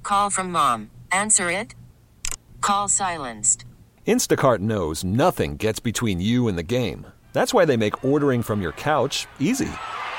Call from mom. Answer it. Call silenced. Instacart knows nothing gets between you and the game. That's why they make ordering from your couch easy.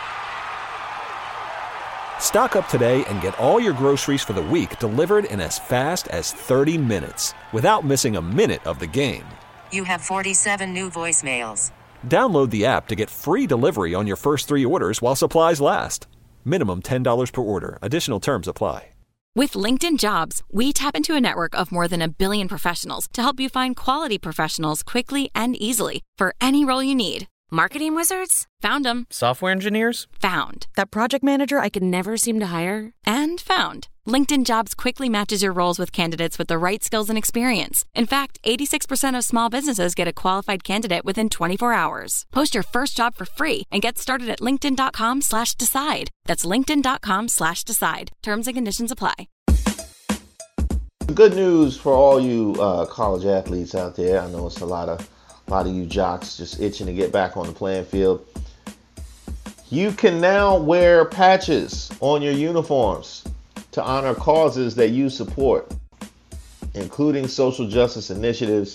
Stock up today and get all your groceries for the week delivered in as fast as 30 minutes without missing a minute of the game. You have 47 new voicemails. Download the app to get free delivery on your first 3 orders while supplies last. Minimum $10 per order. Additional terms apply. With LinkedIn Jobs, we tap into a network of more than 1 billion professionals to help you find quality professionals quickly and easily for any role you need. Marketing wizards? Found them. Software engineers? Found. That project manager I could never seem to hire? And found. LinkedIn Jobs quickly matches your roles with candidates with the right skills and experience. In fact, 86% of small businesses get a qualified candidate within 24 hours. Post your first job for free and get started at linkedin.com/decide. That's linkedin.com/decide. Terms and conditions apply. Good news for all you college athletes out there. I know it's a lot of you jocks just itching to get back on the playing field. You can now wear patches on your uniforms to honor causes that you support, including social justice initiatives.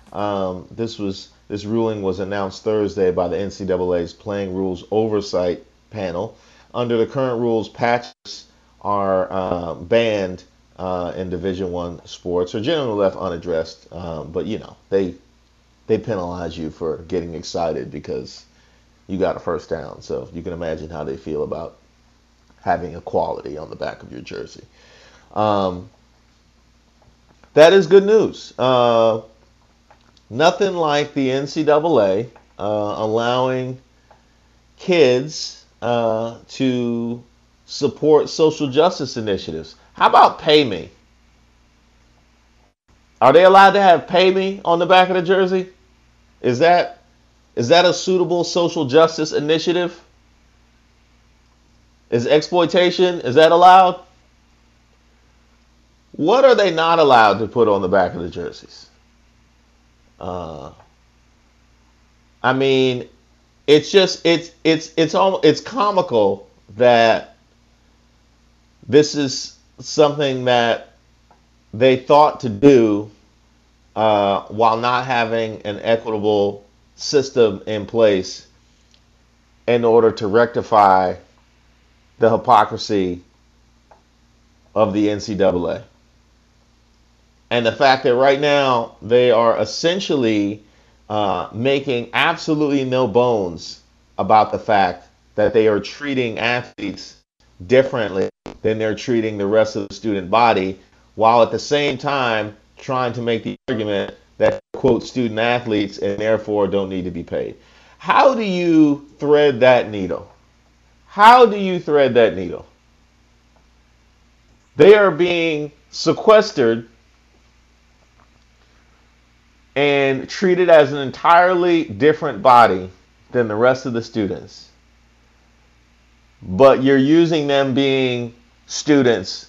This ruling was announced Thursday by the NCAA's Playing Rules Oversight Panel. Under the current rules, patches are banned in Division I sports, or generally left unaddressed. But you know, they penalize you for getting excited because you got a first down. So you can imagine how they feel about having equality on the back of your jersey. That is good news. Nothing like the NCAA allowing kids to support social justice initiatives. How about Pay Me? Are they allowed to have Pay Me on the back of the jersey? Is that a suitable social justice initiative? Is exploitation, is that allowed? What are they not allowed to put on the back of the jerseys? I mean, it's comical that this is something that they thought to do while not having an equitable system in place in order to rectify the hypocrisy of the NCAA. And the fact that right now they are essentially making absolutely no bones about the fact that they are treating athletes differently than they're treating the rest of the student body, while at the same time trying to make the argument that, quote, student athletes and therefore don't need to be paid. How do you thread that needle? How do you thread that needle? They are being sequestered and treated as an entirely different body than the rest of the students. But you're using them being students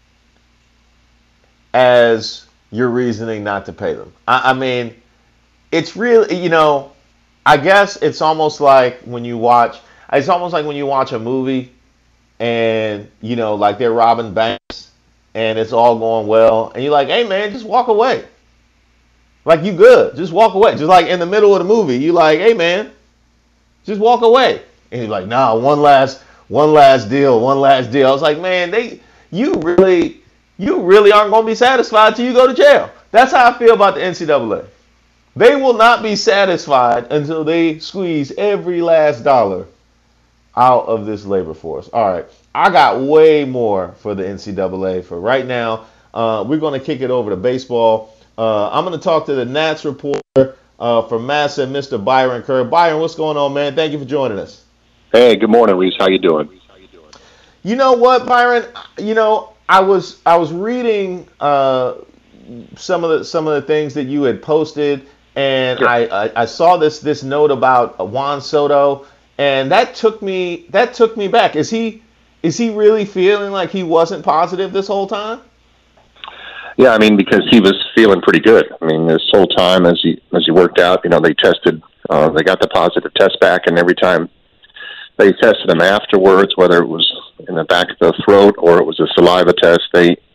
as your reasoning not to pay them. I mean, it's really, you know, I guess it's almost like when you watch a movie and, you know, like they're robbing banks and it's all going well. And you're like, hey, man, just walk away. Like, you good. Just walk away. Just like in the middle of the movie, you're like, hey, man, just walk away. And he's like, nah, one last deal. I was like, man, you really aren't going to be satisfied till you go to jail. That's how I feel about the NCAA. They will not be satisfied until they squeeze every last dollar out of this labor force. All right, I got way more for the NCAA for right now. We're going to kick it over to baseball. I'm going to talk to the Nats reporter from Massa, Mr. Byron Kerr. Byron, what's going on, man? Thank you for joining us. Hey, good morning, Reese. How you doing? You know what, Byron? You know, I was reading some of the things that you had posted, and sure. I saw this note about Juan Soto, and that took me back. Is he really feeling like he wasn't positive this whole time? Yeah, I mean, because he was feeling pretty good. I mean, this whole time as he worked out, you know, they tested, they got the positive test back, and every time they tested him afterwards, whether it was in the back of the throat or it was a saliva test, the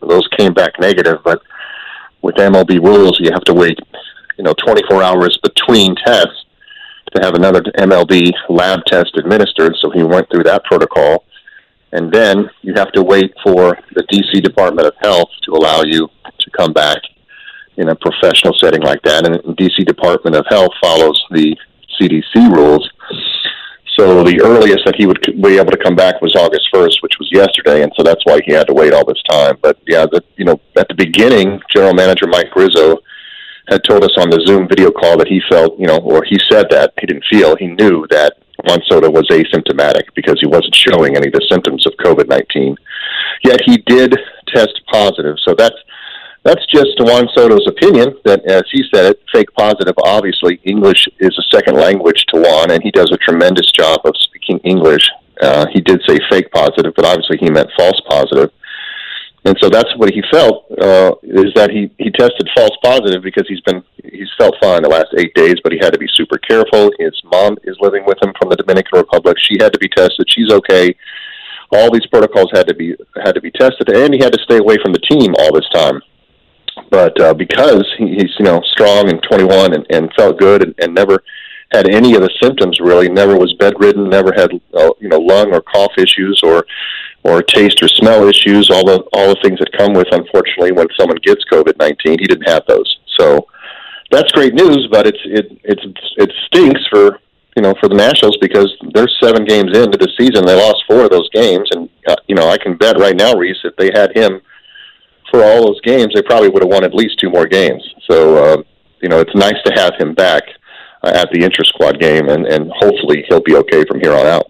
those came back negative. But with MLB rules, you have to wait, 24 hours between tests to have another MLB lab test administered. So he went through that protocol. And then you have to wait for the D.C. Department of Health to allow you to come back in a professional setting like that. And the D.C. Department of Health follows the CDC rules. So the earliest that he would be able to come back was August 1st, which was yesterday, and so that's why he had to wait all this time. But, yeah, at the beginning, General Manager Mike Rizzo had told us on the Zoom video call that he felt, or he said that he didn't feel, he knew that Juan Soto was asymptomatic because he wasn't showing any of the symptoms of COVID-19. Yet he did test positive. So that's just Juan Soto's opinion, that, as he said it, fake positive. Obviously, English is a second language to Juan, and he does a tremendous job of speaking English. He did say fake positive, but obviously he meant false positive. And so that's what he felt, is that he tested false positive because he's felt fine the last 8 days, but he had to be super careful. His mom is living with him from the Dominican Republic. She had to be tested. She's okay. All these protocols had to be tested, and he had to stay away from the team all this time. But because he's strong and 21 and felt good and never had any of the symptoms, really, never was bedridden, never had lung or cough issues or taste or smell issues, all the things that come with, unfortunately, when someone gets COVID-19. He didn't have those. So that's great news, but it stinks for the Nationals because they're 7 games into the season. They lost 4 of those games, and I can bet right now, Reese, if they had him for all those games, they probably would have won at least 2 more games. So it's nice to have him back at the intra-squad game, and hopefully he'll be okay from here on out.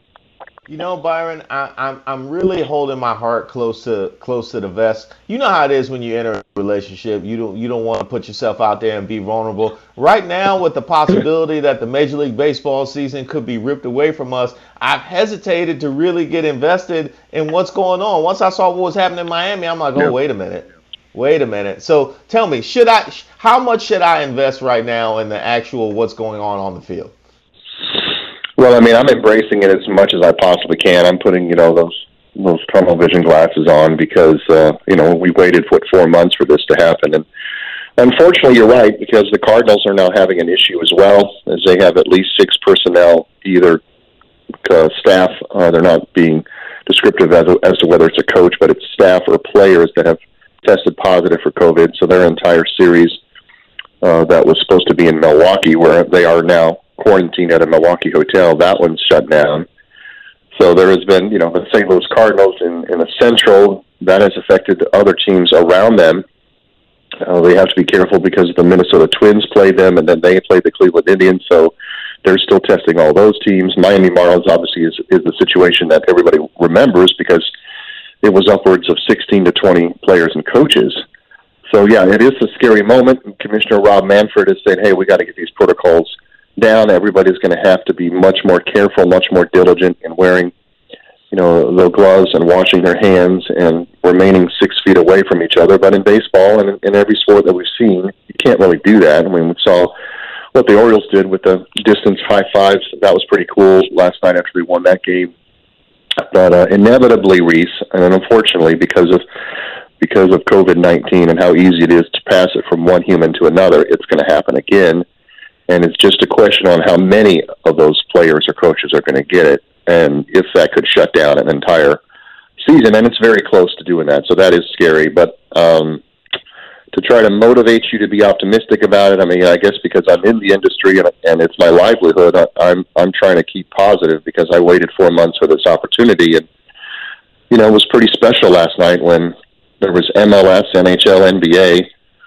Byron, I'm really holding my heart close to the vest. You know how it is when you enter a relationship. You don't want to put yourself out there and be vulnerable. Right now, with the possibility that the Major League Baseball season could be ripped away from us, I've hesitated to really get invested in what's going on. Once I saw what was happening in Miami, I'm like, oh, wait a minute. So tell me, how much should I invest right now in the actual what's going on the field? Well, I mean, I'm embracing it as much as I possibly can. I'm putting, those tunnel vision glasses on because, we waited, 4 months for this to happen. And unfortunately, you're right, because the Cardinals are now having an issue as well, as they have at least 6 personnel, either staff, they're not being descriptive as to whether it's a coach, but it's staff or players that have tested positive for COVID. So their entire series that was supposed to be in Milwaukee, where they are now quarantined at a Milwaukee hotel, that one's shut down. So there has been, the St. Louis Cardinals in the Central, that has affected other teams around them. They have to be careful because the Minnesota Twins played them, and then they played the Cleveland Indians, so they're still testing all those teams. Miami Marlins obviously is the situation that everybody remembers because it was upwards of 16 to 20 players and coaches. So, yeah, it is a scary moment. Commissioner Rob Manfred has said, hey, we got to get these protocols down. Everybody's going to have to be much more careful, much more diligent in wearing, the gloves and washing their hands and remaining 6 feet away from each other. But in baseball and in every sport that we've seen, you can't really do that. I mean, we saw what the Orioles did with the distance high fives. That was pretty cool last night after they won that game. But inevitably, Reese, and unfortunately, because of COVID-19 and how easy it is to pass it from one human to another, it's going to happen again. And it's just a question on how many of those players or coaches are going to get it, and if that could shut down an entire season. And it's very close to doing that, so that is scary. But to try to motivate you to be optimistic about it, I mean, I guess because I'm in the industry and it's my livelihood, I'm trying to keep positive because I waited 4 months for this opportunity. And, it was pretty special last night when there was MLS, NHL, NBA.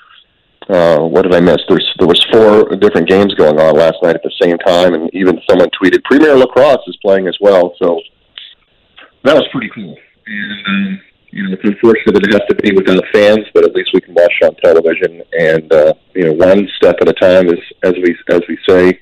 What did I miss? There was 4 different games going on last night at the same time, and even someone tweeted Premier Lacrosse is playing as well. So that was pretty cool. And it's unfortunate that it has to be without fans, but at least we can watch it on television. And one step at a time, as we say.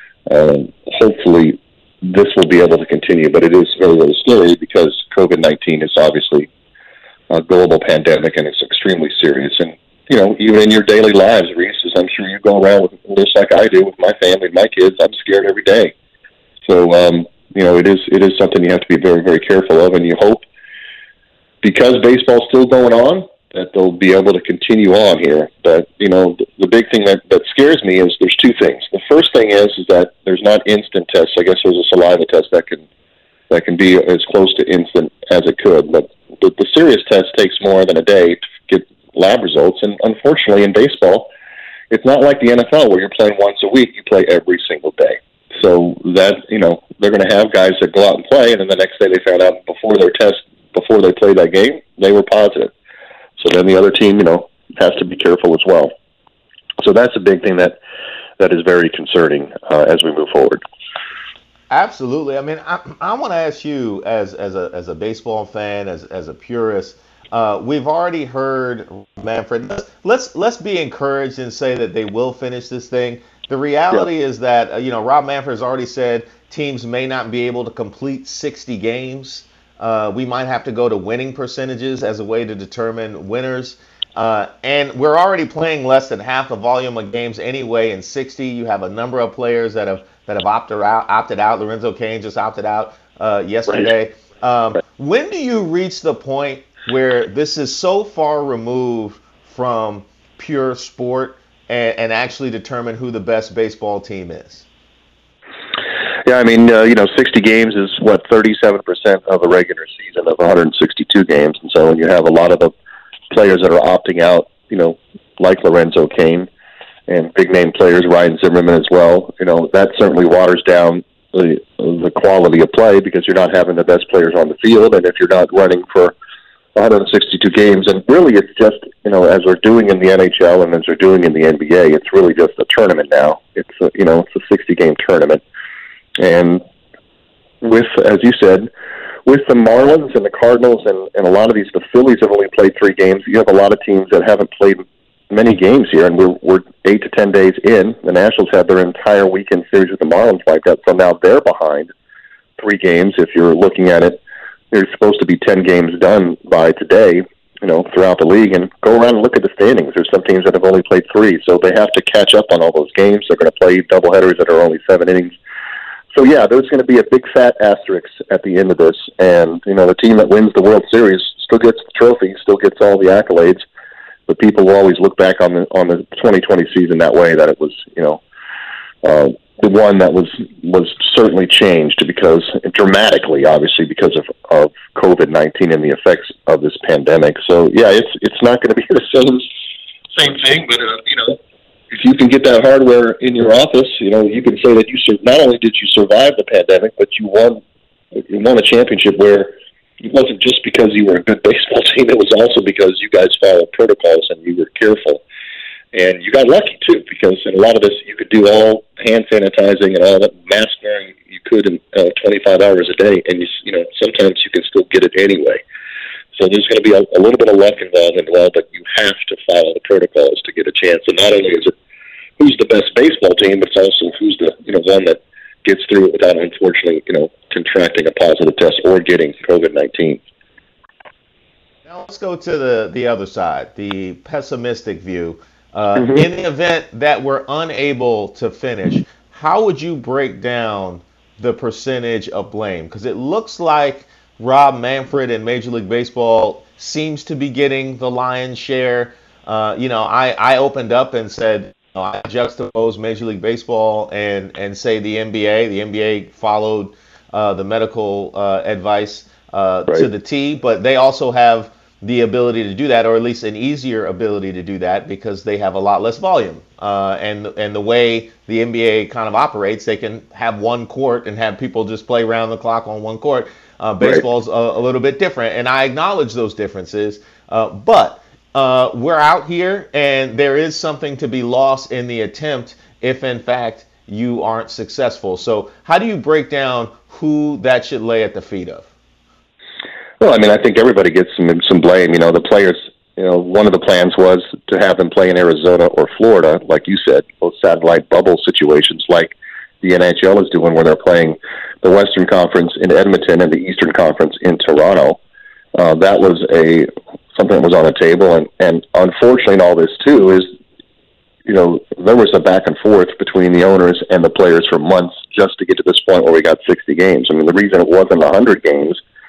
Hopefully, this will be able to continue. But it is really, really scary because COVID-19 is obviously a global pandemic, and it's extremely serious. And even in your daily lives, Reese, as I'm sure you go around with just like I do with my family, my kids, I'm scared every day. So, it is something you have to be very, very careful of, and you hope, because baseball's still going on, that they'll be able to continue on here. But, the big thing that scares me is there's two things. The first thing is that there's not instant tests. I guess there's a saliva test that can be as close to instant as it could. But the serious test takes more than a day to get lab results. And unfortunately, in baseball, it's not like the NFL where you're playing once a week. You play every single day. So that, they're going to have guys that go out and play, and then the next day they found out before they played that game, they were positive. So then the other team, has to be careful as well. So that's a big thing that is very concerning as we move forward. Absolutely. I mean, I want to ask you, as a baseball fan, as a purist, we've already heard Manfred. Let's be encouraged and say that they will finish this thing. The reality is that Rob Manfred has already said teams may not be able to complete 60 games. We might have to go to winning percentages as a way to determine winners. And we're already playing less than half the volume of games anyway. In 60, you have a number of players that have opted out. Lorenzo Cain just opted out yesterday. Right. When do you reach the point where this is so far removed from pure sport and actually determine who the best baseball team is? Yeah, I mean, 60 games is 37% of the regular season of 162 games, and so when you have a lot of the players that are opting out, like Lorenzo Cain and big name players, Ryan Zimmerman as well, that certainly waters down the quality of play because you're not having the best players on the field, and if you're not running for 162 games, and really it's just, as we're doing in the NHL and as we're doing in the NBA, it's really just a tournament now. It's a 60-game tournament. And with, as you said, with the Marlins and the Cardinals and a lot of the Phillies have only played 3 games, you have a lot of teams that haven't played many games here, and we're 8 to 10 days in. The Nationals had their entire weekend series with the Marlins wiped out, so now they're behind 3 games. If you're looking at it, there's supposed to be 10 games done by today, throughout the league, and go around and look at the standings. There's some teams that have only played 3, so they have to catch up on all those games. They're going to play doubleheaders that are only 7 innings. So, yeah, there's going to be a big fat asterisk at the end of this, and, the team that wins the World Series still gets the trophy, still gets all the accolades, but people will always look back on the 2020 season that way, that it was, the one that was certainly changed because dramatically, obviously, because of COVID-19 and the effects of this pandemic. So yeah, it's not going to be the same thing, but if you can get that hardware in your office, you can say that not only did you survive the pandemic, but you won a championship where it wasn't just because you were a good baseball team; it was also because you guys followed protocols and you were careful. And you got lucky, too, because in a lot of this, you could do all hand sanitizing and all that mask wearing you could in 25 hours a day, and sometimes you can still get it anyway. So there's going to be a little bit of luck involved as well, but you have to follow the protocols to get a chance. And not only is it who's the best baseball team, but it's also who's the one that gets through it without, unfortunately, contracting a positive test or getting COVID-19. Now let's go to the other side, the pessimistic view. In the event that we're unable to finish, how would you break down the percentage of blame? Because it looks like Rob Manfred in Major League Baseball seems to be getting the lion's share. I opened up and said, I juxtapose Major League Baseball and say the NBA. The NBA followed the medical advice to the T, but they also have the ability to do that, or at least an easier ability to do that, because they have a lot less volume. And the way the NBA kind of operates, they can have one court and have people just play around the clock on one court. Baseball's a little bit different, and I acknowledge those differences. But we're out here, and there is something to be lost in the attempt if, in fact, you aren't successful. So how do you break down who that should lay at the feet of? Well, I mean, I think everybody gets some blame. The players, one of the plans was to have them play in Arizona or Florida, like you said, those satellite bubble situations like the NHL is doing, where they're playing the Western Conference in Edmonton and the Eastern Conference in Toronto. That was something that was on the table, and unfortunately in all this, too, is, there was a back and forth between the owners and the players for months just to get to this point where we got 60 games. I mean, the reason it wasn't 100 games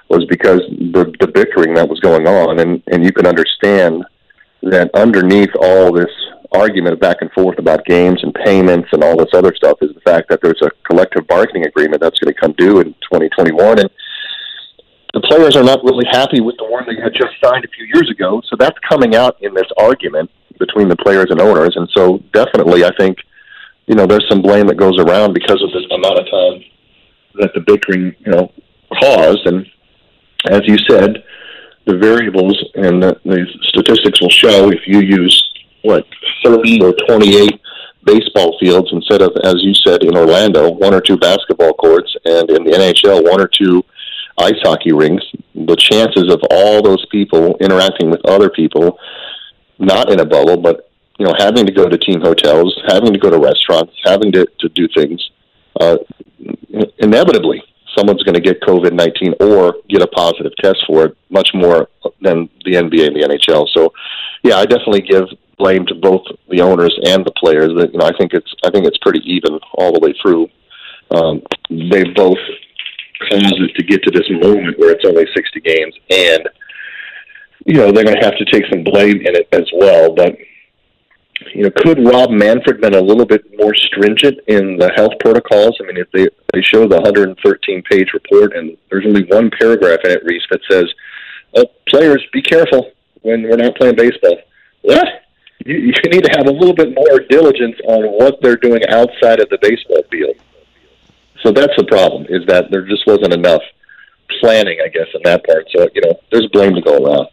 was because the bickering that was going on, and you can understand that underneath all this argument back and forth about games and payments and all this other stuff is the fact that there's a collective bargaining agreement that's going to come due in 2021, and the players are not really happy with the one they had just signed a few years ago. So that's coming out in this argument between the players and owners, and so definitely I think, there's some blame that goes around because of the amount of time that the bickering, caused. And as you said, the variables and the statistics will show if you use 30 or 28 baseball fields instead of, as you said, in Orlando, 1 or 2 basketball courts, and in the NHL, 1 or 2 ice hockey rinks, the chances of all those people interacting with other people, not in a bubble, but having to go to team hotels, having to go to restaurants, having to do things, inevitably someone's going to get COVID-19 or get a positive test for it, much more than the NBA and the NHL. So, yeah, I definitely give blame to both the owners and the players. But I think it's pretty even all the way through. They both caused it to get to this moment where it's only 60 games, and they're going to have to take some blame in it as well. But could Rob Manfred been a little bit more stringent in the health protocols? I mean, if they show the 113-page report and there's only one paragraph in it, Reese, that says, players, be careful when we're not playing baseball. What? You need to have a little bit more diligence on what they're doing outside of the baseball field. So that's the problem, is that there just wasn't enough planning, I guess, in that part. So, there's blame to go around.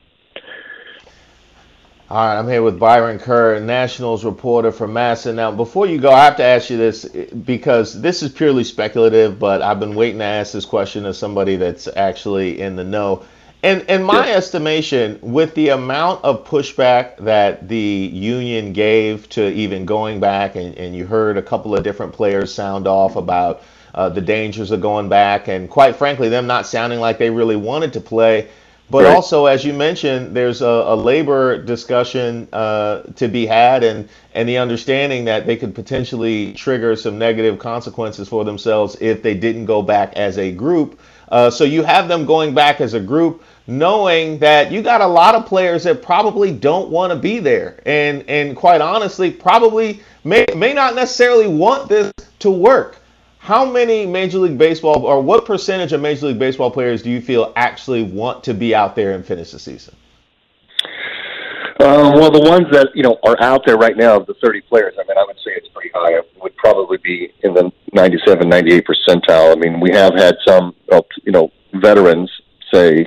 All right, I'm here with Byron Kerr, Nationals reporter for MASN. Now, before you go, I have to ask you this, because this is purely speculative, but I've been waiting to ask this question to somebody that's actually in the know. And in my estimation, with the amount of pushback that the union gave to even going back, and you heard a couple of different players sound off about the dangers of going back, and quite frankly, them not sounding like they really wanted to play. But right. Also, as you mentioned, there's a labor discussion to be had, and the understanding that they could potentially trigger some negative consequences for themselves if they didn't go back as a group. So you have them going back as a group, knowing that you got a lot of players that probably don't want to be there, and quite honestly, probably may not necessarily want this to work. How many Major League Baseball, or what percentage of Major League Baseball players do you feel actually want to be out there and finish the season? Well, the ones that, are out there right now, of the 30 players, I would say it's pretty high. It would probably be in the 97, 98 percentile. I mean, we have had some, veterans say,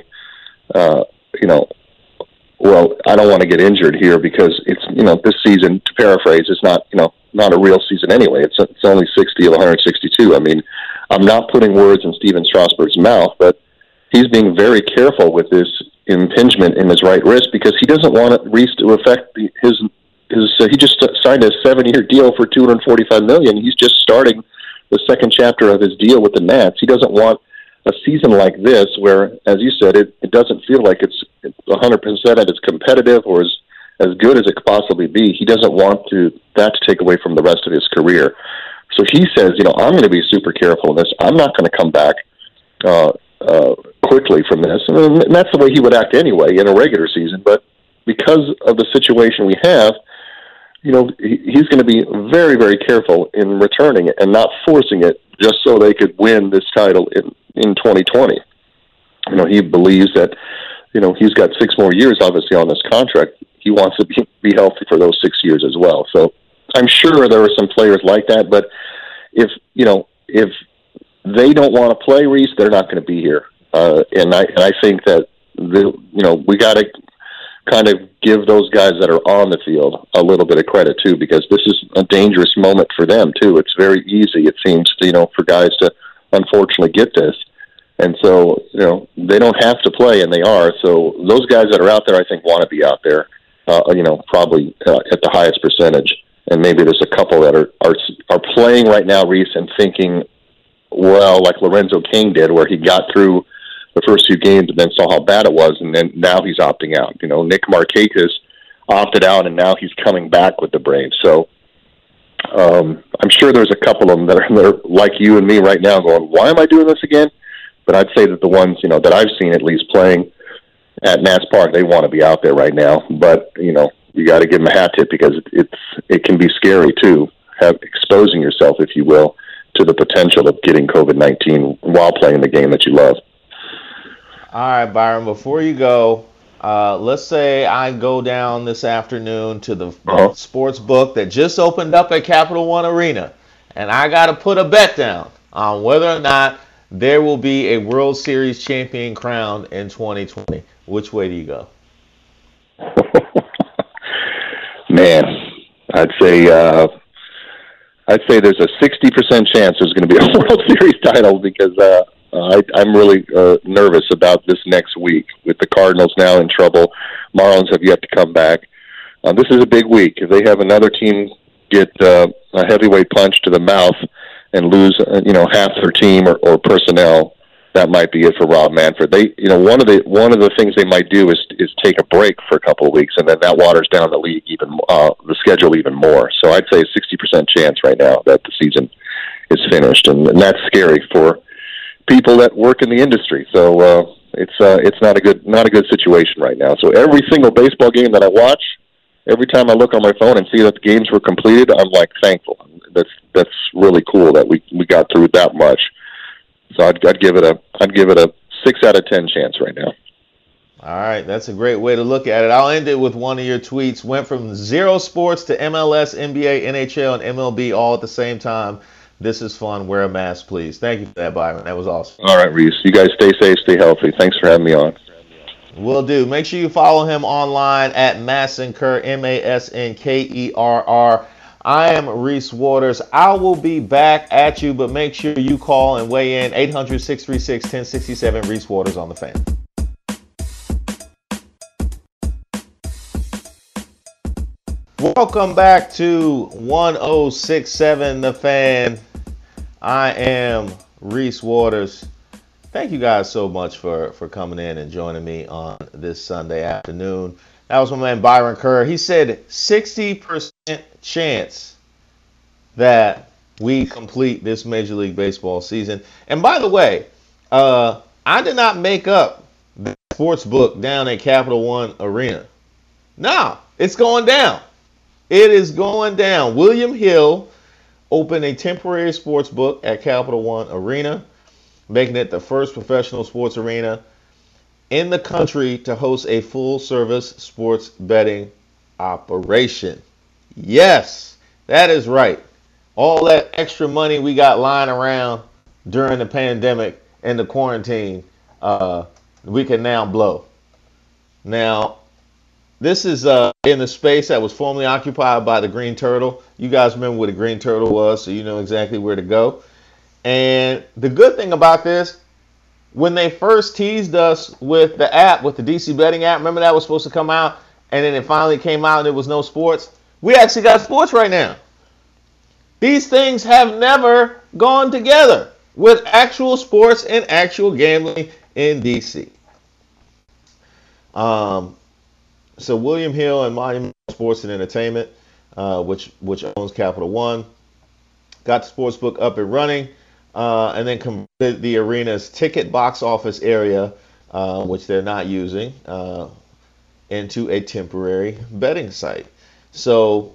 well, I don't want to get injured here because it's, this season, to paraphrase, is not a real season anyway. It's only 60 of 162. I mean, I'm not putting words in Steven Strasburg's mouth, but he's being very careful with this impingement in his right wrist because he doesn't want Reese to affect his he just signed a 7-year deal for $245 million. He's just starting the second chapter of his deal with the Nats. He doesn't want a season like this where, as you said, it doesn't feel like it's 100% as competitive or as good as it could possibly be. He doesn't want that to take away from the rest of his career. So he says, I'm going to be super careful in this. I'm not going to come back quickly from this. And that's the way he would act anyway in a regular season. But because of the situation we have, he's going to be very, very careful in returning it and not forcing it just so they could win this title in 2020. He believes that, he's got 6 more years, obviously, on this contract. He wants to be healthy for those 6 years as well. So I'm sure there are some players like that, but if they don't want to play, Reese, they're not going to be here. And I think that we got to kind of give those guys that are on the field a little bit of credit too, because this is a dangerous moment for them too. It's very easy, it seems, for guys to unfortunately get this. And so, they don't have to play, and they are. So those guys that are out there, I think, want to be out there, probably at the highest percentage. And maybe there's a couple that are playing right now, Reese, and thinking, well, like Lorenzo King did, where he got through the first few games and then saw how bad it was, and then now he's opting out. Nick Markakis opted out, and now he's coming back with the Braves. So I'm sure there's a couple of them that are like you and me right now going, why am I doing this again? But I'd say that the ones, that I've seen at least playing at Nats Park, they want to be out there right now. But, you got to give them a hat tip because it can be scary too, exposing yourself, if you will, to the potential of getting COVID-19 while playing the game that you love. All right, Byron, before you go, let's say I go down this afternoon to the sports book that just opened up at Capital One Arena, and I got to put a bet down on whether or not there will be a World Series champion crowned in 2020. Which way do you go? Man, I'd say there's a 60% chance there's going to be a World Series title because I'm really nervous about this next week with the Cardinals now in trouble. Marlins have yet to come back. This is a big week. If they have another team get a heavyweight punch to the mouth and lose, half their team or personnel, that might be it for Rob Manfred. They, one of the things they might do is take a break for a couple of weeks, and then that waters down the league the schedule even more. So I'd say a 60% chance right now that the season is finished, and that's scary for people that work in the industry. So it's not a good situation right now. So every single baseball game that I watch, every time I look on my phone and see that the games were completed, I'm like thankful. That's really cool that we got through that much. So I'd give it a 6 out of 10 chance right now. All right, that's a great way to look at it. I'll end it with one of your tweets. Went from 0 sports to MLS, NBA, NHL, and MLB all at the same time. This is fun. Wear a mask, please. Thank you for that, Byron. That was awesome. All right, Reese. You guys stay safe, stay healthy. Thanks for having me on. Will do. Make sure you follow him online at Massenkerr, Masnkerr. I am Reese Waters. I will be back at you, but make sure you call and weigh in. 800-636-1067. Reese Waters on the Fan. Welcome back to 1067 The Fan. I am Reese Waters. Thank you guys so much for coming in and joining me on this Sunday afternoon. That was my man Byron Kerr. He said 60% chance that we complete this Major League Baseball season. And by the way, I did not make up the sports book down at Capital One Arena. No, it's going down. It is going down. William Hill opened a temporary sports book at Capital One Arena, making it the first professional sports arena in the country to host a full-service sports betting operation. Yes, that is right. All that extra money we got lying around during the pandemic and the quarantine, we can now blow. Now, this is in the space that was formerly occupied by the Green Turtle. You guys remember where the Green Turtle was, so you know exactly where to go. And the good thing about this, when they first teased us with the app, with the DC Betting app, remember that was supposed to come out, and then it finally came out and there was no sports? We actually got sports right now. These things have never gone together with actual sports and actual gambling in DC. So William Hill and Monument Sports and Entertainment, which owns Capital One, got the sports book up and running. And then converted the arena's ticket box office area, which they're not using, into a temporary betting site. So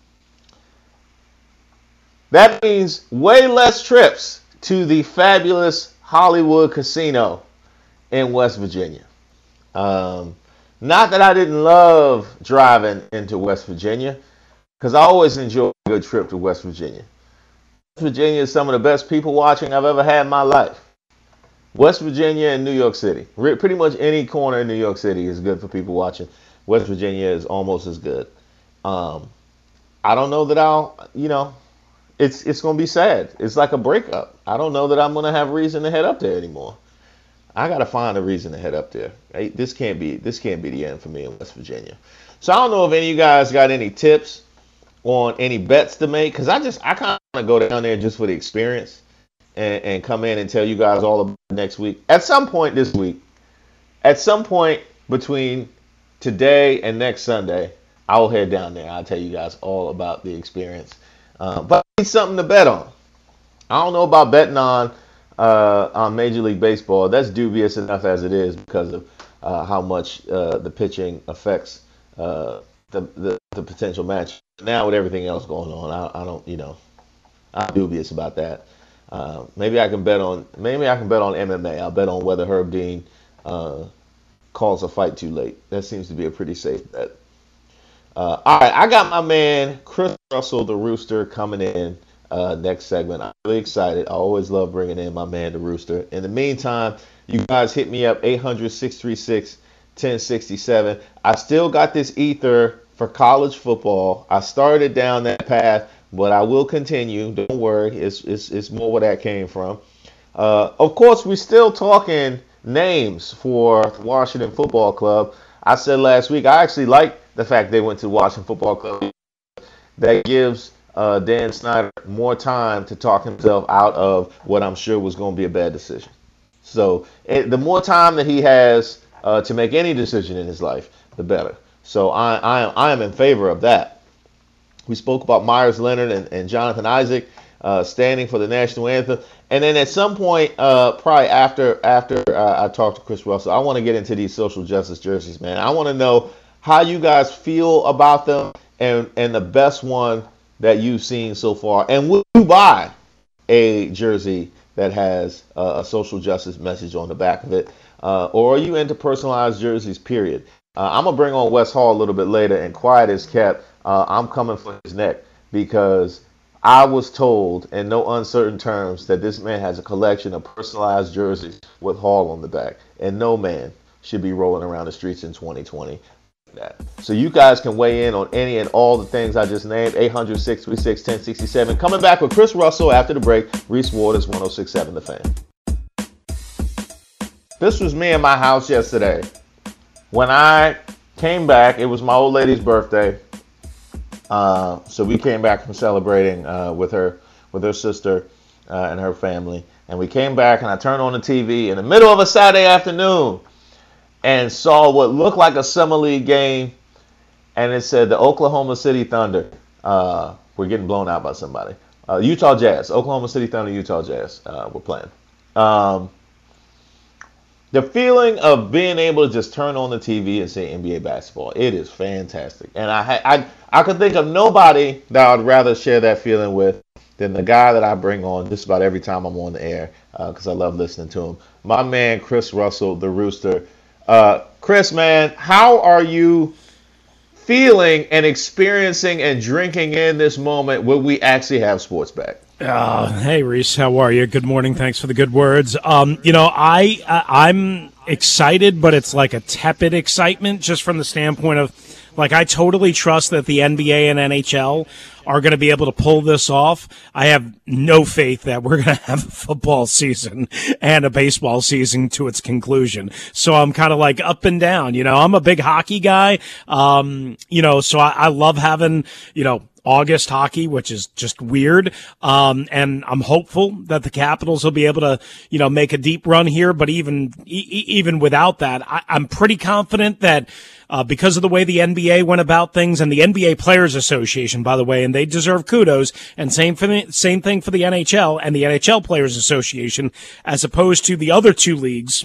that means way less trips to the fabulous Hollywood Casino in West Virginia. Not that I didn't love driving into West Virginia, because I always enjoy a good trip to West Virginia. Virginia is some of the best people watching I've ever had in my life. West Virginia and New York City. Pretty much any corner in New York City is good for people watching. West Virginia is almost as good. I don't know that it's going to be sad. It's like a breakup. I don't know that I'm going to have reason to head up there anymore. I got to find a reason to head up there. This can't be the end for me in West Virginia. So I don't know if any of you guys got any tips on any bets to make, because I kind of want to go down there just for the experience and come in and tell you guys all about it next week. At some point this week, at some point between today and next Sunday, I will head down there. I'll tell you guys all about the experience. But I need something to bet on. I don't know about betting on on Major League Baseball, that's dubious enough as it is because of how much the pitching affects the potential match. Now with everything else going on, I don't, I'm dubious about that. Maybe I can bet on MMA. I'll bet on whether Herb Dean calls a fight too late. That seems to be a pretty safe bet. All right, I got my man Chris Russell, the Rooster, coming in next segment. I'm really excited. I always love bringing in my man, the Rooster. In the meantime, you guys hit me up, 800-636-1067. I still got this ether for college football. I started down that path, but I will continue. Don't worry. It's more where that came from. Of course, we're still talking names for Washington Football Club. I said last week, I actually like the fact they went to Washington Football Club. That gives Dan Snyder more time to talk himself out of what I'm sure was going to be a bad decision. So the more time that he has to make any decision in his life, the better. So I am in favor of that. We spoke about Myers Leonard and Jonathan Isaac standing for the national anthem. And then at some point, probably after I talked to Chris Russell, I want to get into these social justice jerseys, man. I want to know how you guys feel about them and the best one that you've seen so far. And will you buy a jersey that has a social justice message on the back of it? Or are you into personalized jerseys, period? I'm going to bring on Wes Hall a little bit later, and quiet as kept, I'm coming for his neck because I was told in no uncertain terms that this man has a collection of personalized jerseys with Hall on the back, and no man should be rolling around the streets in 2020. So you guys can weigh in on any and all the things I just named. 800-636-1067. Coming back with Chris Russell after the break. Reese Waters, 106.7 The Fan. This was me in my house yesterday. When I came back, it was my old lady's birthday. So we came back from celebrating with her sister and her family. And we came back and I turned on the TV in the middle of a Saturday afternoon and saw what looked like a summer league game, and it said the Oklahoma City Thunder were getting blown out by somebody. Utah Jazz, Oklahoma City Thunder, Utah Jazz were playing. The feeling of being able to just turn on the TV and see NBA basketball, it is fantastic. And I could think of nobody that I'd rather share that feeling with than the guy that I bring on just about every time I'm on the air because I love listening to him. My man, Chris Russell, the Rooster. Chris, man, how are you feeling and experiencing and drinking in this moment where we actually have sports back? Hey, Reese, how are you? Good morning. Thanks for the good words. I'm excited, but it's like a tepid excitement just from the standpoint of, like, I totally trust that the NBA and NHL are going to be able to pull this off. I have no faith that we're going to have a football season and a baseball season to its conclusion. So I'm kind of like up and down. I'm a big hockey guy. So I love having, August hockey, which is just weird. And I'm hopeful that the Capitals will be able to, make a deep run here. But even without that, I'm pretty confident that, because of the way the NBA went about things, and the NBA Players Association, by the way, and they deserve kudos, and same thing for the NHL and the NHL Players Association, as opposed to the other two leagues.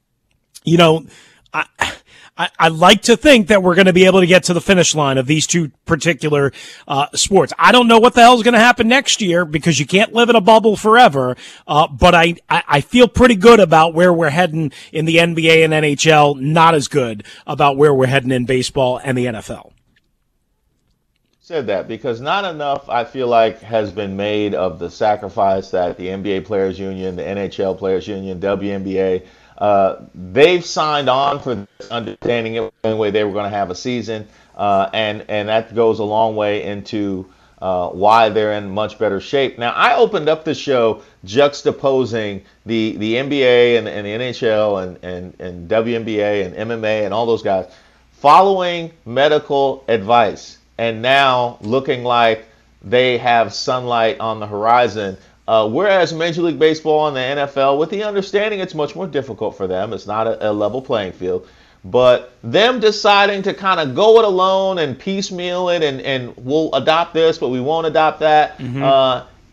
I like to think that we're going to be able to get to the finish line of these two particular sports. I don't know what the hell is going to happen next year because you can't live in a bubble forever. But I feel pretty good about where we're heading in the NBA and NHL, not as good about where we're heading in baseball and the NFL. Said that because not enough, I feel like, has been made of the sacrifice that the NBA Players Union, the NHL Players Union, WNBA, they've signed on for this, understanding it anyway they were going to have a season, and that goes a long way into why they're in much better shape. Now, I opened up the show juxtaposing the NBA and the NHL and WNBA and MMA and all those guys following medical advice and now looking like they have sunlight on the horizon. Whereas Major League Baseball and the NFL, with the understanding it's much more difficult for them, it's not a level playing field, but them deciding to kind of go it alone and piecemeal it and we'll adopt this, but we won't adopt that.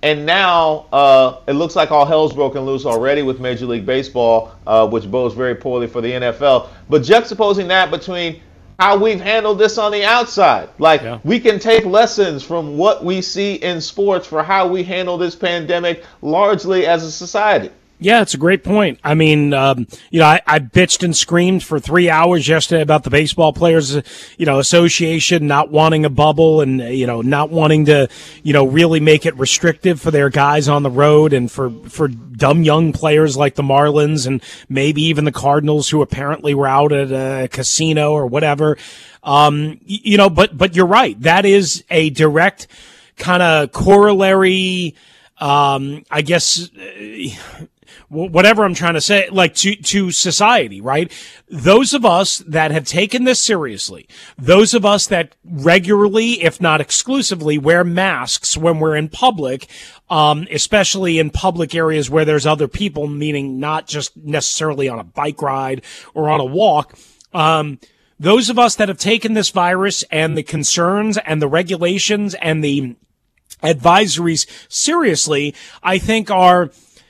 And now it looks like all hell's broken loose already with Major League Baseball, which bodes very poorly for the NFL. But juxtaposing that between how we've handled this on the outside, we can take lessons from what we see in sports for how we handle this pandemic largely as a society. Yeah, it's a great point. I mean, I bitched and screamed for 3 hours yesterday about the Baseball Players, Association not wanting a bubble and, not wanting to, really make it restrictive for their guys on the road and for dumb young players like the Marlins and maybe even the Cardinals who apparently were out at a casino or whatever. But you're right. That is a direct kind of corollary, I guess, whatever I'm trying to say, to society, right? Those of us that have taken this seriously, those of us that regularly, if not exclusively, wear masks when we're in public, especially in public areas where there's other people, meaning not just necessarily on a bike ride or on a walk, those of us that have taken this virus and the concerns and the regulations and the advisories seriously, I think are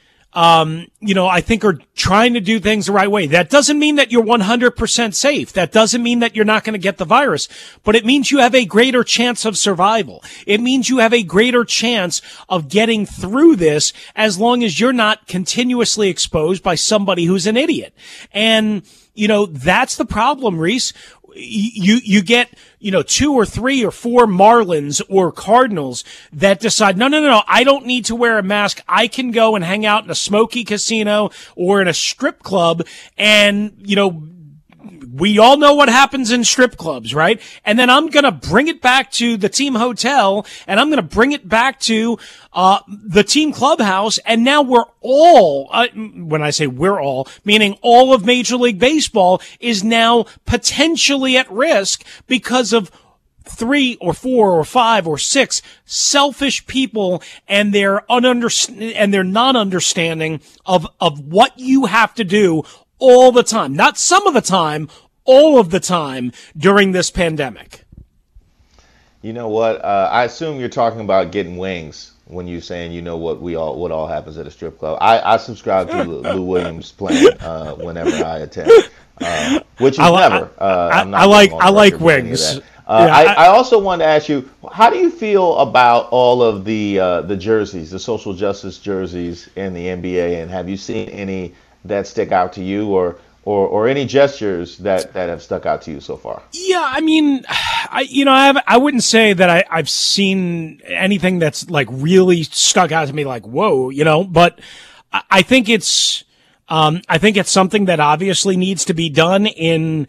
trying to do things the right way. That doesn't mean that you're 100% safe. That doesn't mean that you're not going to get the virus, but it means you have a greater chance of survival. It means you have a greater chance of getting through this as long as you're not continuously exposed by somebody who's an idiot. And, that's the problem, Reese. You get, 2 or 3 or 4 Marlins or Cardinals that decide, no, I don't need to wear a mask. I can go and hang out in a smoky casino or in a strip club and, we all know what happens in strip clubs, right? And then I'm going to bring it back to the team hotel and I'm going to bring it back to the team clubhouse. And now we're all, when I say we're all, meaning all of Major League Baseball is now potentially at risk because of 3 or 4 or 5 or 6 selfish people and their non-understanding of what you have to do all the time, not some of the time, all of the time during this pandemic. You know what? I assume you're talking about getting wings when you're saying what all happens at a strip club. I subscribe to Lou Williams' plan whenever I attend, which is never. I like wings. I also wanted to ask you, how do you feel about all of the jerseys, the social justice jerseys in the NBA, and have you seen any that stick out to you or any gestures that have stuck out to you so far? Yeah, I mean, I wouldn't say that I've seen anything that's like really stuck out to me like, whoa, but I think it's something that obviously needs to be done in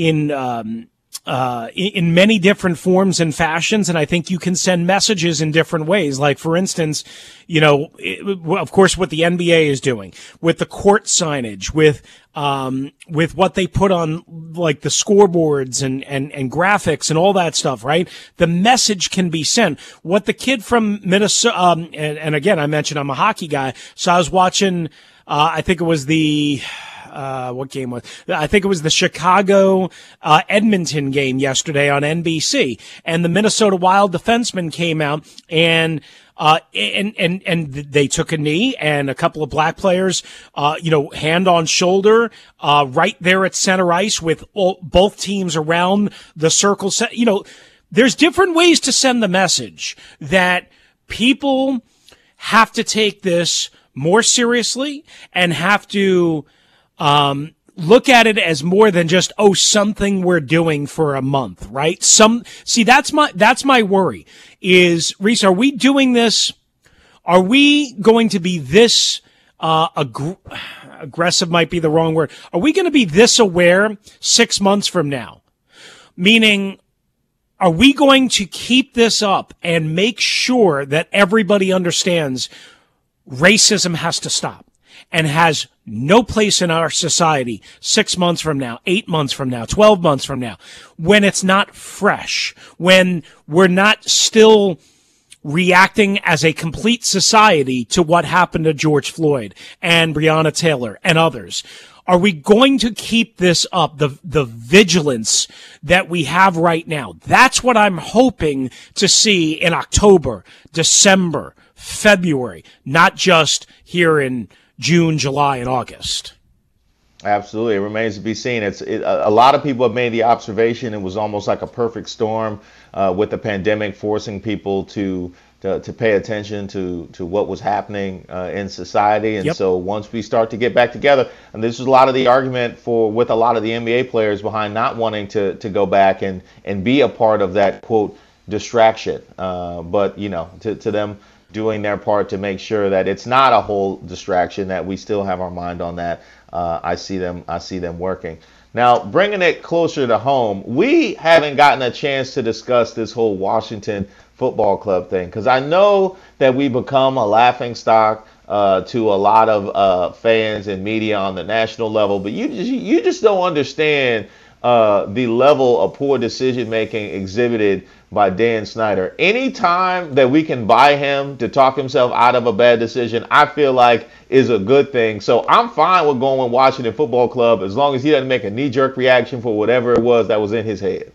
many different forms and fashions. And I think you can send messages in different ways. Like, for instance, of course, what the NBA is doing with the court signage, with what they put on like the scoreboards and graphics and all that stuff, right? The message can be sent. What the kid from Minnesota, and again, I mentioned I'm a hockey guy. So I was watching, I think it was what game was? I think it was the Chicago Edmonton game yesterday on NBC, and the Minnesota Wild defenseman came out and they took a knee, and a couple of black players, hand on shoulder, right there at center ice with both teams around the circle. There's different ways to send the message that people have to take this more seriously and have to look at it as more than just, something we're doing for a month, right? That's my worry is, Reese, are we doing this? Are we going to be this, aggressive might be the wrong word. Are we going to be this aware 6 months from now? Meaning, are we going to keep this up and make sure that everybody understands racism has to stop and has no place in our society 6 months from now, 8 months from now, 12 months from now, when it's not fresh, when we're not still reacting as a complete society to what happened to George Floyd and Breonna Taylor and others? Are we going to keep this up, the vigilance that we have right now? That's what I'm hoping to see in October, December, February, not just here in June, July, and August. Absolutely. It remains to be seen. A lot of people have made the observation it was almost like a perfect storm with the pandemic forcing people to pay attention to what was happening in society. And so once we start to get back together, and this is a lot of the argument with a lot of the NBA players behind not wanting to go back and be a part of that, quote, distraction. But, to them doing their part to make sure that it's not a whole distraction, that we still have our mind on that. I see them working. Now, bringing it closer to home, we haven't gotten a chance to discuss this whole Washington Football Club thing, because I know that we become a laughing stock to a lot of fans and media on the national level, but you just don't understand the level of poor decision making exhibited by Dan Snyder. Anytime that we can buy him to talk himself out of a bad decision, I feel like is a good thing. So I'm fine with going with Washington Football Club as long as he doesn't make a knee-jerk reaction for whatever it was that was in his head.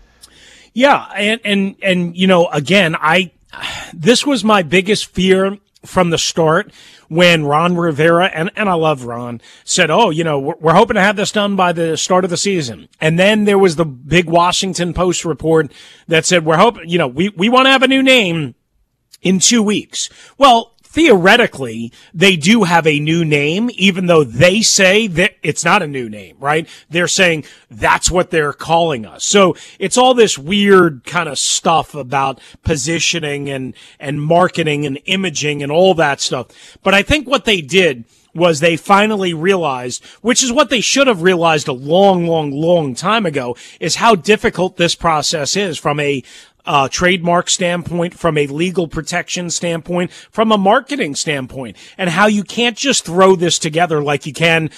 Yeah, and again, this was my biggest fear from the start when Ron Rivera, and I love Ron, said, we're hoping to have this done by the start of the season. And then there was the big Washington Post report that said, we're hoping, we want to have a new name in 2 weeks. Well, theoretically, they do have a new name, even though they say that it's not a new name, right? They're saying that's what they're calling us. So it's all this weird kind of stuff about positioning and marketing and imaging and all that stuff. But I think what they did was they finally realized, which is what they should have realized a long, long, long time ago, is how difficult this process is from a trademark standpoint, from a legal protection standpoint, from a marketing standpoint, and how you can't just throw this together like you can,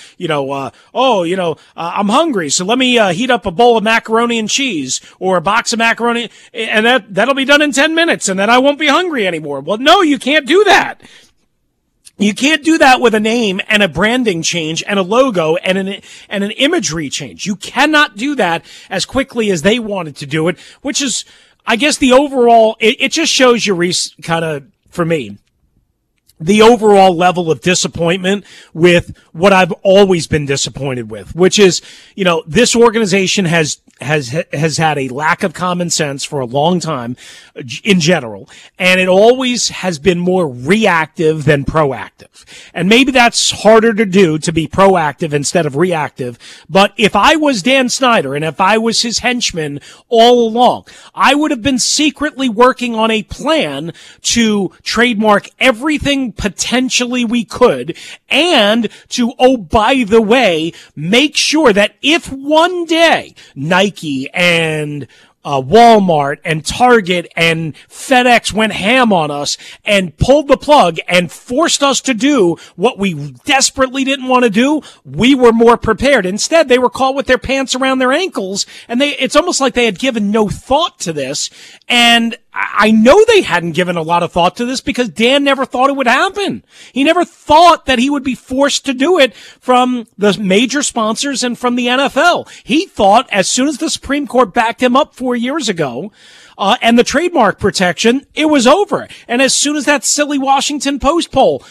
I'm hungry, so let me heat up a bowl of macaroni and cheese or a box of macaroni, and that'll be done in 10 minutes, and then I won't be hungry anymore. Well, no, you can't do that. You can't do that with a name and a branding change and a logo and an imagery change. You cannot do that as quickly as they wanted to do it, which is, I guess, the overall, it just shows you, Reese, kind of, for me, the overall level of disappointment with what I've always been disappointed with, which is, this organization has had a lack of common sense for a long time in general, and it always has been more reactive than proactive. And maybe that's harder to do, to be proactive instead of reactive. But if I was Dan Snyder and if I was his henchman all along, I would have been secretly working on a plan to trademark everything potentially we could, and to, oh, by the way, make sure that if one day Nike and Walmart and Target and FedEx went ham on us and pulled the plug and forced us to do what we desperately didn't want to do, we were more prepared. Instead, they were caught with their pants around their ankles, and it's almost like they had given no thought to this. And I know they hadn't given a lot of thought to this because Dan never thought it would happen. He never thought that he would be forced to do it from the major sponsors and from the NFL. He thought as soon as the Supreme Court backed him up 4 years ago, and the trademark protection, it was over. And as soon as that silly Washington Post poll,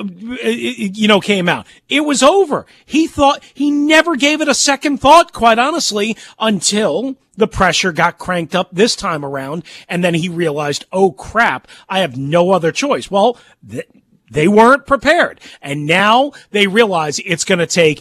came out, it was over. He never gave it a second thought, quite honestly, until the pressure got cranked up this time around. And then he realized, oh crap, I have no other choice. Well, they weren't prepared. And now they realize it's going to take,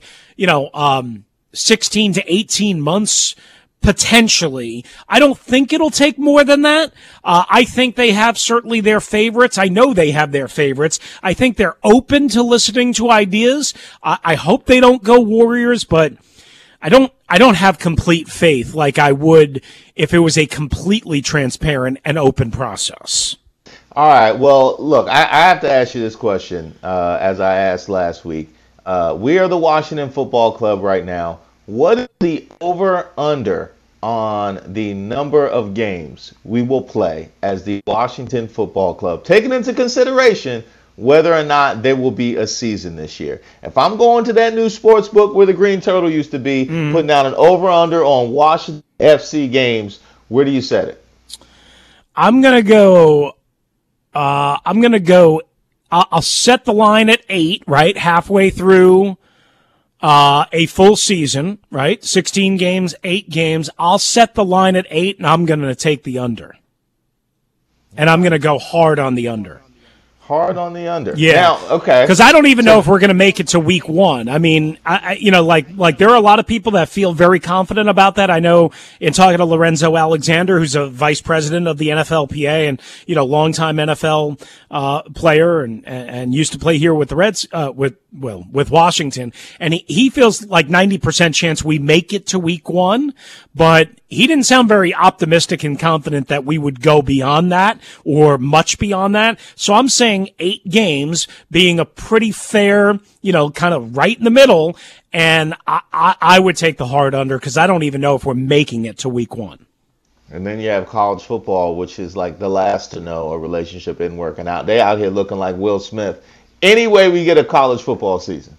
16 to 18 months potentially. I don't think it'll take more than that. I think they have certainly their favorites. I know they have their favorites. I think they're open to listening to ideas. I hope they don't go Warriors, but I don't have complete faith like I would if it was a completely transparent and open process. All right. Well, look, I have to ask you this question, as I asked last week. We are the Washington Football Club right now. What is the over-under on the number of games we will play as the Washington Football Club, taking into consideration whether or not there will be a season this year? If I'm going to that new sports book where the Green Turtle used to be, putting down an over-under on Washington FC games, where do you set it? I'm going to go I'm going to go. I'll set the line at 8. Right, halfway through a full season. Right, 16 games, 8 games. I'll set the line at 8, and I'm going to take the under. And I'm going to go hard on the under. Hard on the under. Yeah. Now, okay. Because I don't even know if we're going to make it to week 1. I mean, like there are a lot of people that feel very confident about that. I know in talking to Lorenzo Alexander, who's a vice president of the NFLPA and, longtime NFL, player and used to play here with the Reds, with Washington. And he feels like 90% chance we make it to week 1, but he didn't sound very optimistic and confident that we would go beyond that or much beyond that. So I'm saying 8 games being a pretty fair, kind of right in the middle. And I would take the hard under because I don't even know if we're making it to week 1. And then you have college football, which is like the last to know a relationship isn't working out. They out here looking like Will Smith. Anyway, we get a college football season.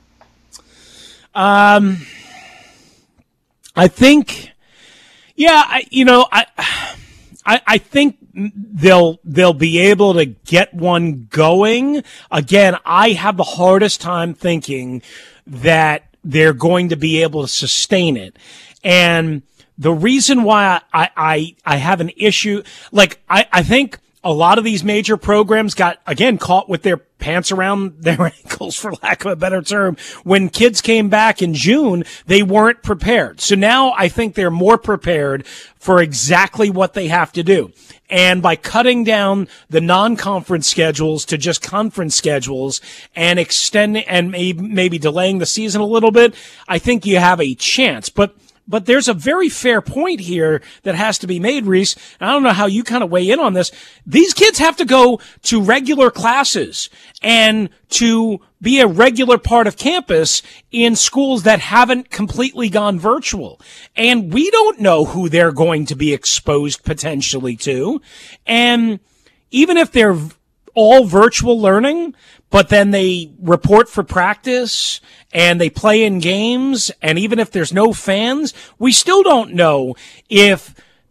I think, I think they'll be able to get one going. Again, I have the hardest time thinking that they're going to be able to sustain it. And the reason why I have an issue, I think a lot of these major programs got, again, caught with their pants around their ankles, for lack of a better term. When kids came back in June, they weren't prepared. So now I think they're more prepared for exactly what they have to do. And by cutting down the non-conference schedules to just conference schedules and extending and maybe delaying the season a little bit, I think you have a chance. But there's a very fair point here that has to be made, Reese. And I don't know how you kind of weigh in on this. These kids have to go to regular classes and to be a regular part of campus in schools that haven't completely gone virtual. And we don't know who they're going to be exposed potentially to. And even if they're all virtual learning, but then they report for practice and they play in games, and even if there's no fans, we still don't know if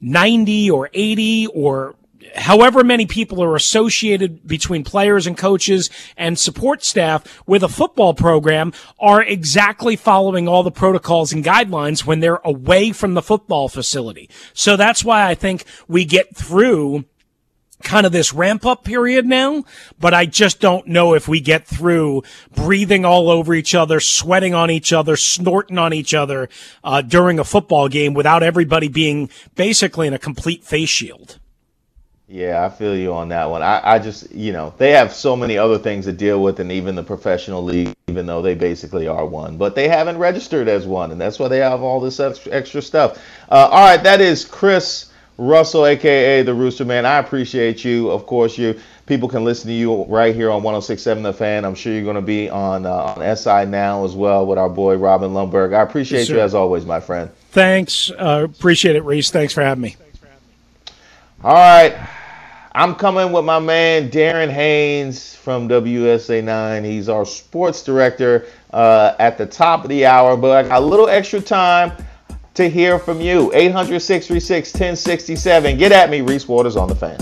90 or 80 or however many people are associated between players and coaches and support staff with a football program are exactly following all the protocols and guidelines when they're away from the football facility. So that's why I think we get through kind of this ramp up period now, but I just don't know if we get through breathing all over each other, sweating on each other, snorting on each other during a football game without everybody being basically in a complete face shield. Yeah, I feel you on that one. I just, they have so many other things to deal with, and even the professional league, even though they basically are one, but they haven't registered as one, and that's why they have all this extra stuff. All right, that is Chris Russell, a.k.a. the Rooster Man. I appreciate you. Of course, people can listen to you right here on 106.7 The Fan. I'm sure you're going to be on SI Now as well with our boy Robin Lundberg. I appreciate you as always, my friend. Thanks. Appreciate it, Reese. Thanks for having me. All right. I'm coming with my man Darren Haynes from WSA 9. He's our sports director at the top of the hour, but I got a little extra time to hear from you. 800-636-1067. Get at me, Reese Waters on The Fan.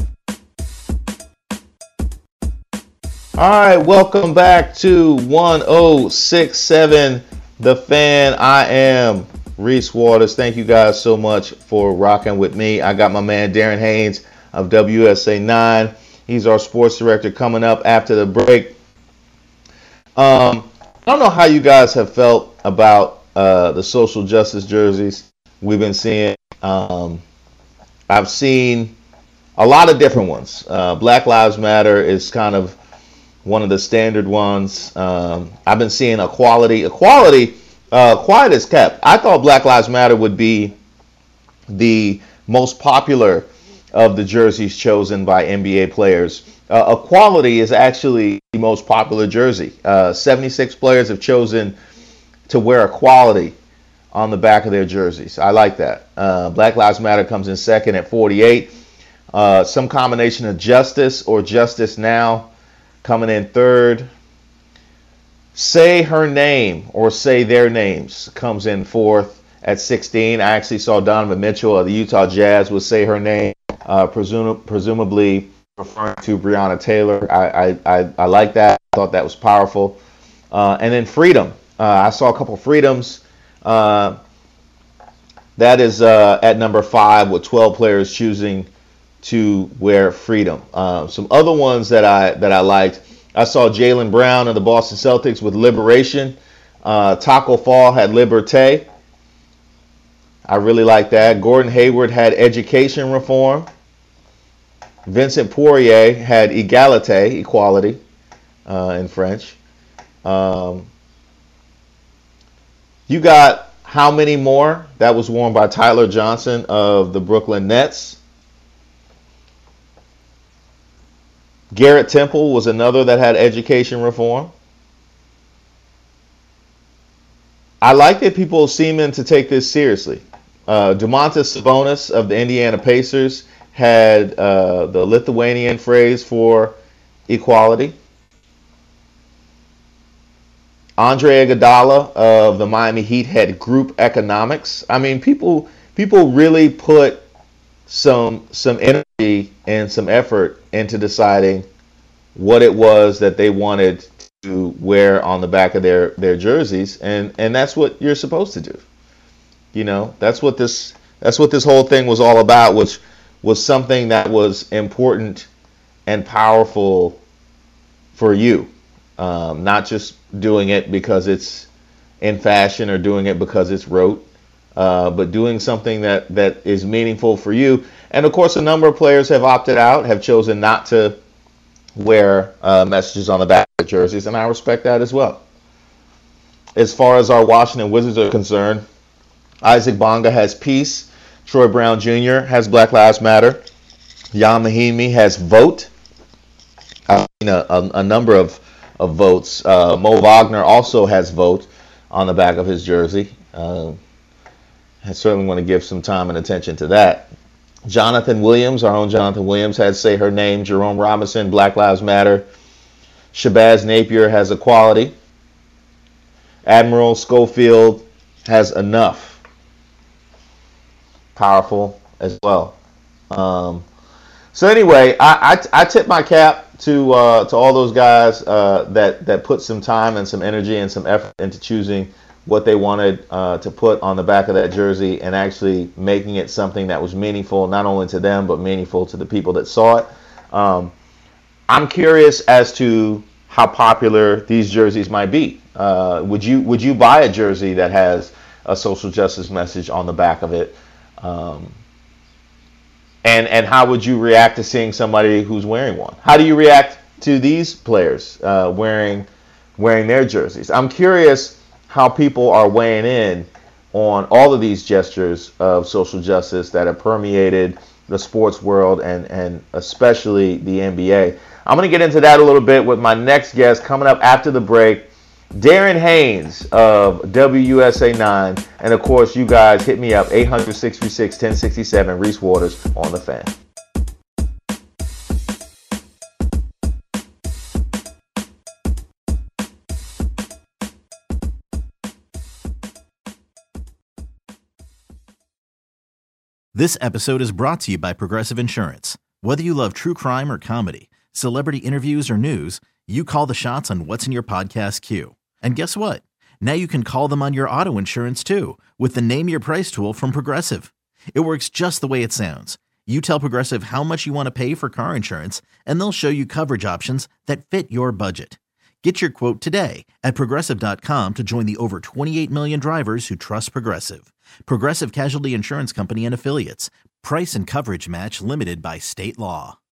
All right, welcome back to 106.7 The Fan. I am Reese Waters. Thank you guys so much for rocking with me. I got my man Darren Haynes of WSA 9. He's our sports director coming up after the break. I don't know how you guys have felt about the social justice jerseys we've been seeing. I've seen a lot of different ones. Black Lives Matter is kind of one of the standard ones. I've been seeing equality. Quiet as kept. I thought Black Lives Matter would be the most popular of the jerseys chosen by NBA players. Equality is actually the most popular jersey. 76 players have chosen to wear equality on the back of their jerseys. I like that. Black Lives Matter comes in second at 48. Some combination of Justice or Justice Now coming in third. Say Her Name or Say Their Names comes in fourth at 16. I actually saw Donovan Mitchell of the Utah Jazz would Say Her Name, presumably referring to Breonna Taylor. I like that. I thought that was powerful. And then freedom. I saw a couple freedoms. That is at number 5 with 12 players choosing to wear freedom. Some other ones that I liked. I saw Jaylen Brown of the Boston Celtics with liberation. Taco Fall had liberté. I really like that. Gordon Hayward had education reform. Vincent Poirier had égalité, equality, in French. You got How Many More? That was worn by Tyler Johnson of the Brooklyn Nets. Garrett Temple was another that had education reform. I like that people seeming to take this seriously. Domantas Sabonis of the Indiana Pacers had the Lithuanian phrase for equality. Andre Iguodala of the Miami Heat had group economics. I mean, people really put some energy and some effort into deciding what it was that they wanted to wear on the back of their jerseys, and that's what you're supposed to do. You know, that's what this whole thing was all about, which was something that was important and powerful for you, not just doing it because it's in fashion or doing it because it's rote, but doing something that is meaningful for you. And of course, a number of players have opted out, have chosen not to wear messages on the back of jerseys, and I respect that as well. As far as our Washington Wizards are concerned, Isaac Bonga has peace. Troy Brown Jr. has Black Lives Matter. Jan Mahimi has vote. I've seen a number of votes. Mo Wagner also has vote on the back of his jersey. I certainly want to give some time and attention to that. Jonathan Williams, our own Jonathan Williams, had Say Her Name. Jerome Robinson, Black Lives Matter. Shabazz Napier has equality. Admiral Schofield has enough. Powerful as well. So anyway, I tip my cap to all those guys that put some time and some energy and some effort into choosing what they wanted to put on the back of that jersey and actually making it something that was meaningful not only to them but meaningful to the people that saw it. I'm curious as to how popular these jerseys might be. Would you buy a jersey that has a social justice message on the back of it? And how would you react to seeing somebody who's wearing one? How do you react to these players wearing their jerseys? I'm curious how people are weighing in on all of these gestures of social justice that have permeated the sports world and especially the NBA. I'm going to get into that a little bit with my next guest coming up after the break. Darren Haynes of WUSA 9. And of course, you guys hit me up, 800-636-1067, Reese Waters on the Fan. This episode is brought to you by Progressive Insurance. Whether you love true crime or comedy, celebrity interviews or news, you call the shots on what's in your podcast queue. And guess what? Now you can call them on your auto insurance too with the Name Your Price tool from Progressive. It works just the way it sounds. You tell Progressive how much you want to pay for car insurance, and they'll show you coverage options that fit your budget. Get your quote today at Progressive.com to join the over 28 million drivers who trust Progressive. Progressive Casualty Insurance Company and Affiliates. Price and coverage match limited by state law.